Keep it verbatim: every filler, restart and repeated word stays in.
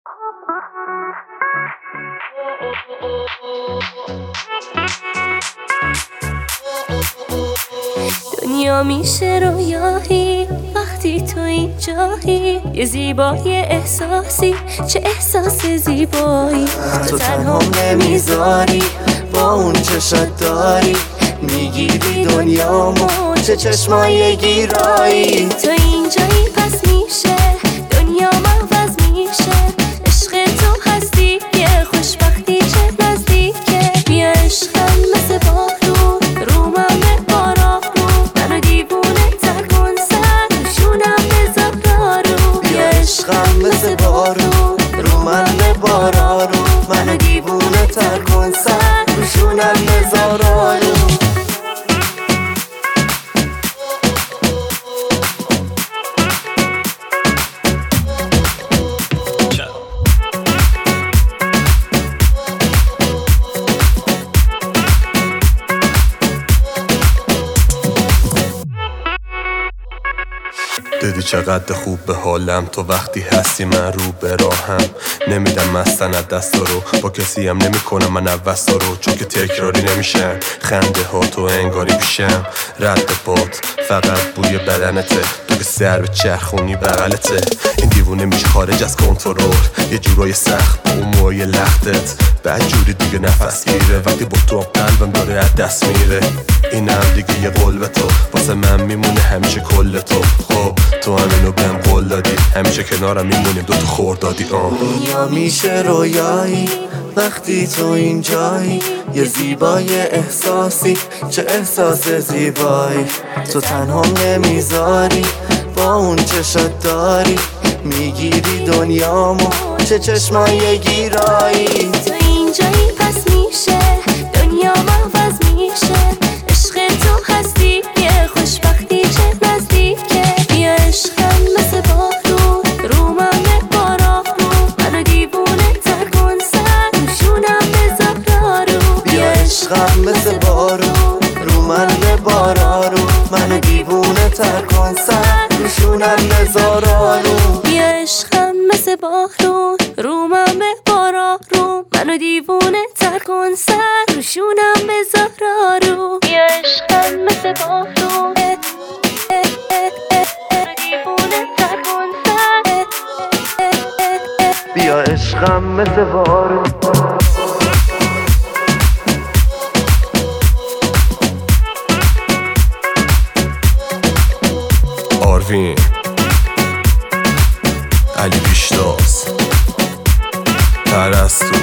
دنیا میشه رویایی وقتی تو اینجایی، یه زیبای احساسی، چه احساس زیبایی. تو تنها نمیذاری با اون چشات داری، میگیری دنیامو، چه چشمای گیرایی. تو اینجایی پس میشه دنیا عوض میشه، عشق تو هستی یه خوشبختی چه نزدیکه. بیا عشقم مثل بارون رو من ببارا رو، منو دیوونه تر کن سر روشونم بذار دارو. بیا عشقم مثل بارون رو من ببارا رو، منو دیوونه تر کن سر روشونم بذار دارو. دیدی چقدر خوب به حالم تو وقتی هستی من رو به راهم. نمیدم مستند دستا رو، با کسی هم نمی کنم من عوضا رو، چون که تکراری نمیشن خنده ها تو انگاری بیشم. رد پات فقط بوی بدنته، تو که سر به چرخونی بغلته. این دیوونه میشه خارج از کنترل، یه جورای سخت با اون موهای لختت. بعد جوری دیگه نفس گیره وقتی با تو قلبم داره از دست میره. اینم دیگه یه قول به تو، واسه من میمونه همیشه کل تو. خب تو همینو بهم قول دادی، همیشه کنارم میمونیم دوتا خوردادی. آه دنیا میشه رویایی وقتی تو اینجایی، یه زیبای احساسی، چه احساس زیبایی. تو تنها نمیذاری با اون چشات داری، میگیری دنیامو، چه چشمای گیرایی. تو اینجایی پس میشه دنیا عوض میشه، عشق تو هستی یه خوشبختی چه نزدیکه. بیا عشقم مثل بارون رو من ببارا رو، منو دیوونه تر کن سر روشونم بذار دارو. بیا عشقم مثل بارون رو من ببارا رو، منو دیوونه تر کن سر روشونم بذار دارو. بیا عشقم مثل بارون رو من ببارا رو، منو دیوونه تر کن سر روشونم بذار دارو. بیا عشقم مثل بارون بیا عشقم مثل بارون. آروین علی پیشتاز پرستو